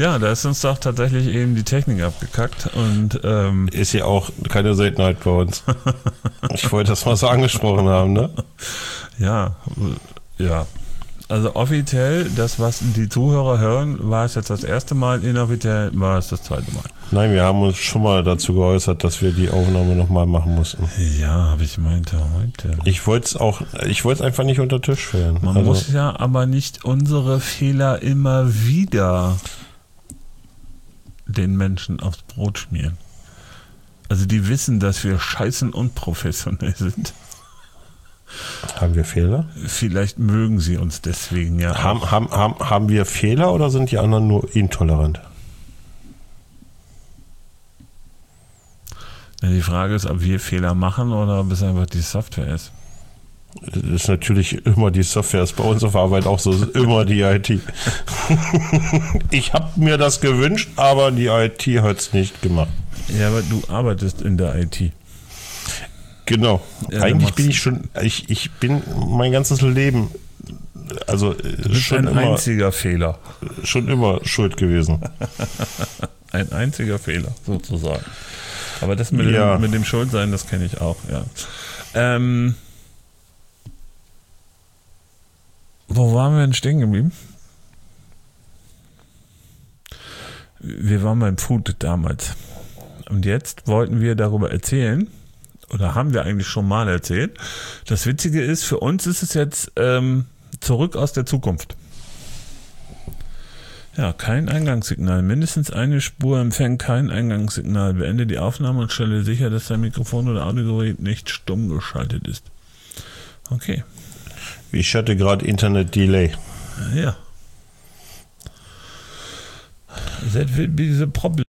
Ja, da ist uns doch tatsächlich eben die Technik abgekackt und Ist ja auch keine Seltenheit bei uns. Ich wollte das mal so angesprochen haben, ne? ja. Also offiziell, das, was die Zuhörer hören, war es jetzt das erste Mal, inoffiziell war es das zweite Mal. Nein, wir haben uns schon mal dazu geäußert, dass wir die Aufnahme nochmal machen mussten. Ja, habe ich meinte heute. Ich wollte es einfach nicht unter den Tisch fällen. Man muss ja aber nicht unsere Fehler immer wieder den Menschen aufs Brot schmieren. Also die wissen, dass wir scheißen unprofessionell sind. Haben wir Fehler? Vielleicht mögen sie uns deswegen ja. Haben wir Fehler oder sind die anderen nur intolerant? Ja, die Frage ist, ob wir Fehler machen oder ob es einfach die Software ist. Das ist natürlich immer die Software, ist bei uns auf Arbeit auch so, ist immer die IT. Ich habe mir das gewünscht, aber die IT hat es nicht gemacht. Ja, aber du arbeitest in der IT. Genau. Ja, eigentlich bin ich bin mein ganzes Leben, also schon ein einziger Fehler. Schon immer schuld gewesen. Ein einziger Fehler, sozusagen. Aber das mit dem Schuldsein, das kenne ich auch, ja. Wo waren wir denn stehen geblieben? Wir waren beim Food damals. Und jetzt wollten wir darüber erzählen, oder haben wir eigentlich schon mal erzählt. Das Witzige ist, für uns ist es jetzt zurück aus der Zukunft. Ja, kein Eingangssignal. Mindestens eine Spur empfängt kein Eingangssignal. Beende die Aufnahme und stelle sicher, dass dein Mikrofon oder Audiogerät nicht stumm geschaltet ist. Okay. Ich hatte gerade Internet-Delay. Ja. That will be the problem.